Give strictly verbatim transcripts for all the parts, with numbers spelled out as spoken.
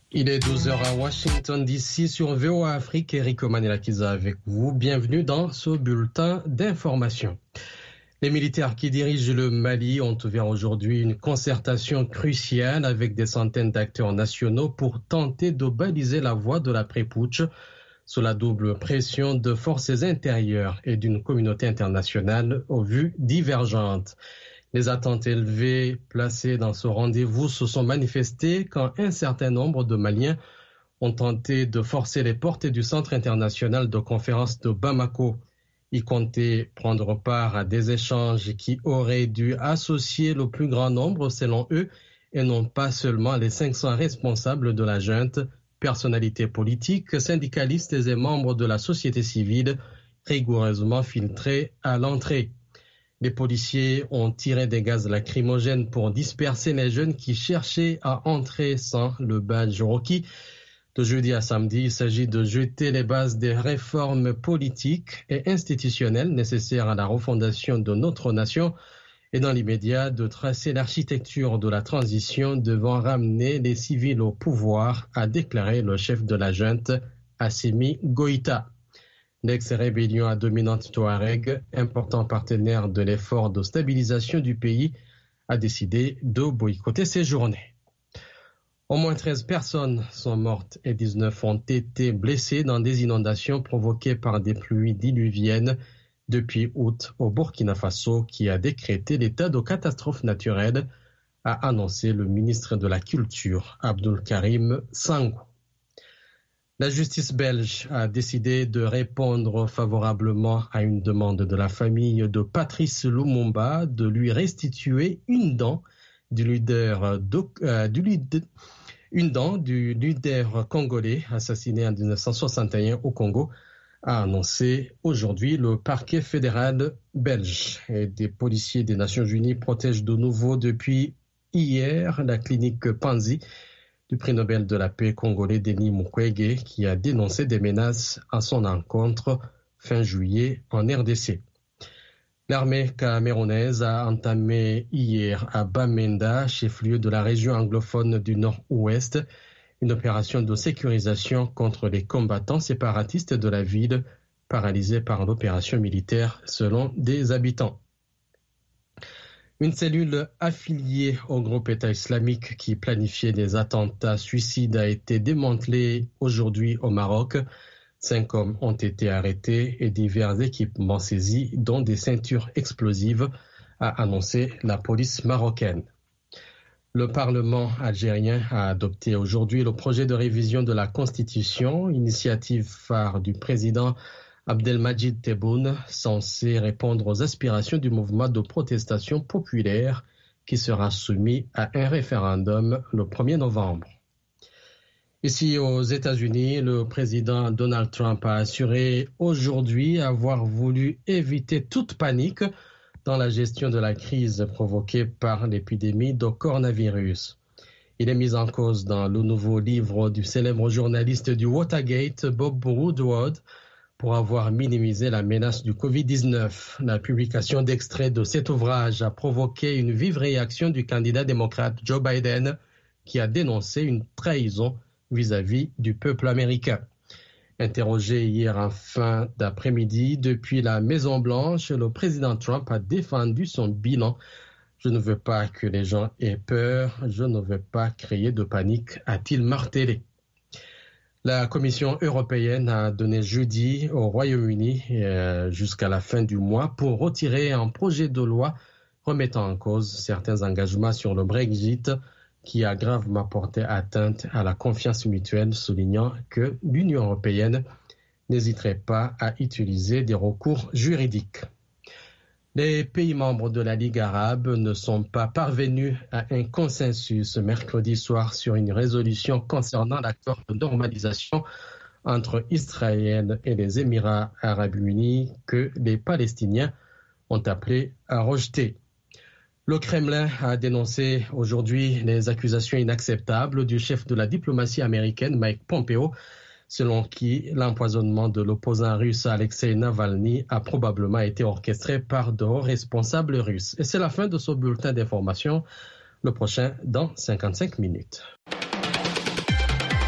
Il est douze heures à Washington D C sur V O A Afrique. Eric Manilakiza avec vous. Bienvenue dans ce bulletin d'information. Les militaires qui dirigent le Mali ont ouvert aujourd'hui une concertation cruciale avec des centaines d'acteurs nationaux pour tenter de baliser la voie de l'après-putsch sous la double pression de forces intérieures et d'une communauté internationale aux vues divergentes. Les attentes élevées placées dans ce rendez-vous se sont manifestées quand un certain nombre de Maliens ont tenté de forcer les portes du Centre international de conférence de Bamako. Ils comptaient prendre part à des échanges qui auraient dû associer le plus grand nombre, selon eux, et non pas seulement les cinq cents responsables de la junte, personnalités politiques, syndicalistes et membres de la société civile, rigoureusement filtrés à l'entrée. Les policiers ont tiré des gaz lacrymogènes pour disperser les jeunes qui cherchaient à entrer sans le badge requis. De jeudi à samedi, il s'agit de jeter les bases des réformes politiques et institutionnelles nécessaires à la refondation de notre nation et dans l'immédiat de tracer l'architecture de la transition devant ramener les civils au pouvoir, a déclaré le chef de la junte, Assimi Goïta. L'ex-rébellion à dominante Touareg, important partenaire de l'effort de stabilisation du pays, a décidé de boycotter ces journées. Au moins treize personnes sont mortes et dix-neuf ont été blessées dans des inondations provoquées par des pluies diluviennes depuis août au Burkina Faso, qui a décrété l'état de catastrophe naturelle, a annoncé le ministre de la Culture, Abdul Karim Sangou. La justice belge a décidé de répondre favorablement à une demande de la famille de Patrice Lumumba de lui restituer une dent du leader, euh, du leader, une dent du leader congolais assassiné en dix-neuf cent soixante et un au Congo, a annoncé aujourd'hui le parquet fédéral belge. Et des policiers des Nations Unies protègent de nouveau depuis hier la clinique Panzi du prix Nobel de la paix congolais Denis Mukwege, qui a dénoncé des menaces à son encontre fin juillet en R D C. L'armée camerounaise a entamé hier à Bamenda, chef-lieu de la région anglophone du Nord-Ouest, une opération de sécurisation contre les combattants séparatistes de la ville, paralysée par l'opération militaire selon des habitants. Une cellule affiliée au groupe État islamique qui planifiait des attentats suicides a été démantelée aujourd'hui au Maroc. Cinq hommes ont été arrêtés et divers équipements saisis, dont des ceintures explosives, a annoncé la police marocaine. Le Parlement algérien a adopté aujourd'hui le projet de révision de la Constitution, initiative phare du président Abdelmadjid Tebboune, censé répondre aux aspirations du mouvement de protestation populaire qui sera soumis à un référendum le premier novembre. Ici aux États-Unis, le président Donald Trump a assuré aujourd'hui avoir voulu éviter toute panique dans la gestion de la crise provoquée par l'épidémie de coronavirus. Il est mis en cause dans le nouveau livre du célèbre journaliste du Watergate, Bob Woodward, pour avoir minimisé la menace du covid dix-neuf. La publication d'extraits de cet ouvrage a provoqué une vive réaction du candidat démocrate Joe Biden, qui a dénoncé une trahison vis-à-vis du peuple américain. Interrogé hier en fin d'après-midi depuis la Maison-Blanche, le président Trump a défendu son bilan. « Je ne veux pas que les gens aient peur, je ne veux pas créer de panique », a-t-il martelé. La Commission européenne a donné jeudi au Royaume-Uni euh, jusqu'à la fin du mois pour retirer un projet de loi remettant en cause certains engagements sur le Brexit qui a gravement porté atteinte à la confiance mutuelle, soulignant que l'Union européenne n'hésiterait pas à utiliser des recours juridiques. Les pays membres de la Ligue arabe ne sont pas parvenus à un consensus mercredi soir sur une résolution concernant l'accord de normalisation entre Israël et les Émirats arabes unis que les Palestiniens ont appelé à rejeter. Le Kremlin a dénoncé aujourd'hui les accusations inacceptables du chef de la diplomatie américaine, Mike Pompeo, selon qui l'empoisonnement de l'opposant russe Alexei Navalny a probablement été orchestré par de hauts responsables russes. Et c'est la fin de ce bulletin d'information, le prochain dans cinquante-cinq minutes.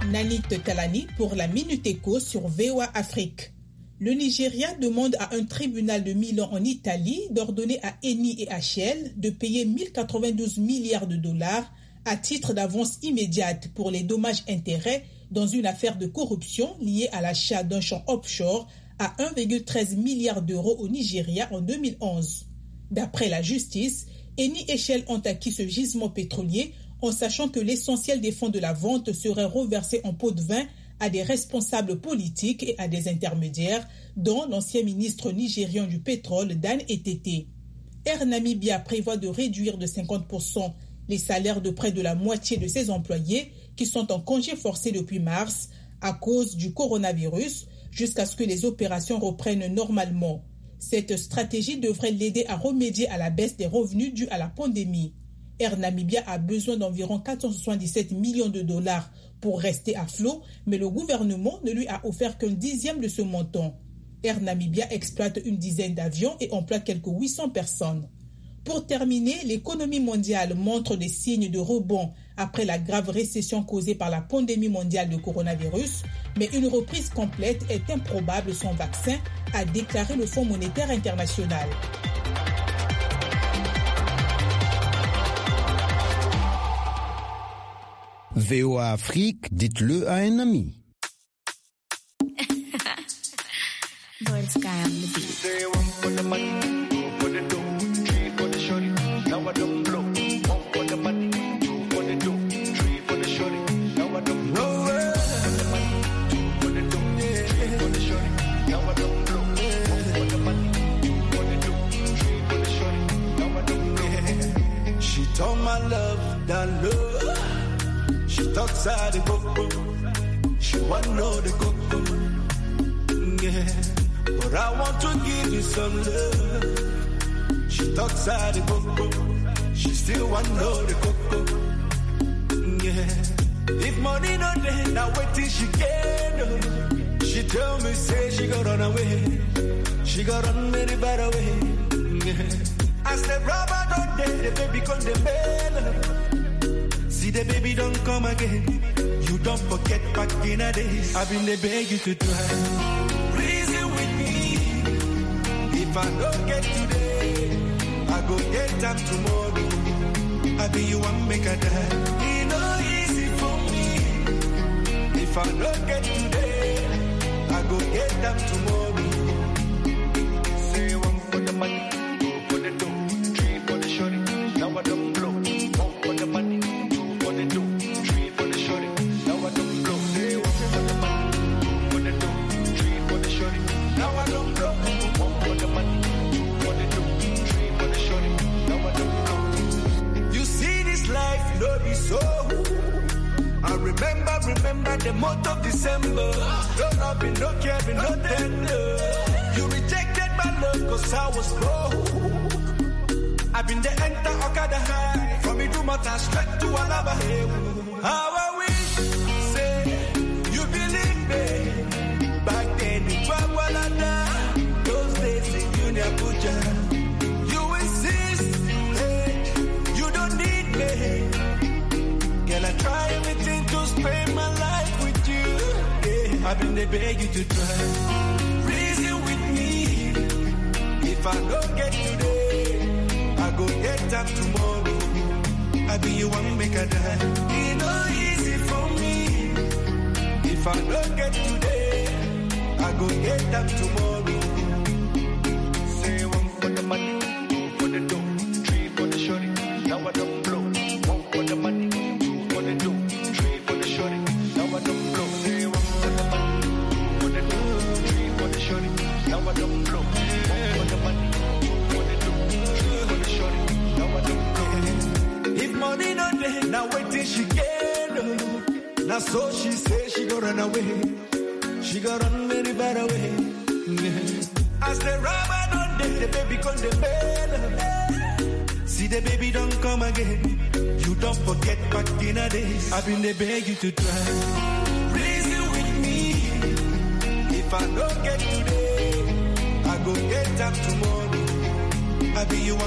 Nanit Talani pour la Minute Éco sur V O A Afrique. Le Nigeria demande à un tribunal de Milan en Italie d'ordonner à Eni et H L de payer mille quatre-vingt-douze milliards de dollars à titre d'avance immédiate pour les dommages-intérêts dans une affaire de corruption liée à l'achat d'un champ offshore à un virgule treize milliard d'euros au Nigeria en deux mille onze. D'après la justice, Eni et Shell ont acquis ce gisement pétrolier en sachant que l'essentiel des fonds de la vente serait reversé en pot de vin à des responsables politiques et à des intermédiaires, dont l'ancien ministre nigérian du pétrole Dan Etete. Air Namibia prévoit de réduire de cinquante pour cent les salaires de près de la moitié de ses employés qui sont en congé forcé depuis mars à cause du coronavirus jusqu'à ce que les opérations reprennent normalement. Cette stratégie devrait l'aider à remédier à la baisse des revenus dus à la pandémie. Air Namibia a besoin d'environ quatre cent soixante-dix-sept millions de dollars pour rester à flot, mais le gouvernement ne lui a offert qu'un dixième de ce montant. Air Namibia exploite une dizaine d'avions et emploie quelques huit cents personnes. Pour terminer, l'économie mondiale montre des signes de rebond après la grave récession causée par la pandémie mondiale de coronavirus, mais une reprise complète est improbable sans vaccin, a déclaré le Fonds monétaire international. V O A Afrique, dites-le à un ami. She told my love that love. She talks out the coco. She want to know the coco. Yeah, but I want to give you some love. She talks out the coco. She still want to know the coco. Yeah, if money no there, now wait till she get. She tell me say she got run away. She got run very bad away. Yeah. I said rubber don't there, the baby come the mail. See the baby don't come again. You don't forget back in the days. I've been there beg you to try. Reason with me. If I don't get today, I go get time tomorrow. I be you one make a die. It no easy for me. If I don't get today, I go get time tomorrow. Say one for the money, two for the dough, three for the shorty. Now I don't blow. One for the money, two for the dough, three for the shorty. Now I don't blow. Say one for the money, two for the dough, three for the shorty. Now I don't blow. One for the money, two for the dough, three for the shorty. Now I don't blow. You see this life, no be so. I remember, remember the month of December. No loving, no caring, no tender. You rejected my love cause I was broke. I've been the enter Okada high. From me to Mata straight to Alaba. How I wish, say, you believe me. Back then in Twagwalada, those days in Junior Abuja. You insist, hey, you don't need me. Girl, I try everything to spend my life with you. Yeah, I've been there beg you to try. Reason with me. If I don't get today, I go get time tomorrow. I be you one make a die. It no easy for me. If I don't get today, I go get time tomorrow. Say one for the money, two for the dough, three for the shorty. Now I don't blow. One for the money, two for the dough, three for the shorty. Now I don't blow. Say one for the money, two for the dough, three for the shorty. Now I don't blow. One for the money, two for the dough, three for the shorty. Now I don't blow. If money not there, now wait till she get up. Now so she say she go run away. She go run very bad away. As the rubber don't there, the baby come the bell. See the baby don't come again. You don't forget back in the days. I've been there beg you to try. Reason with me. If I don't get today, I go get time tomorrow. I be you one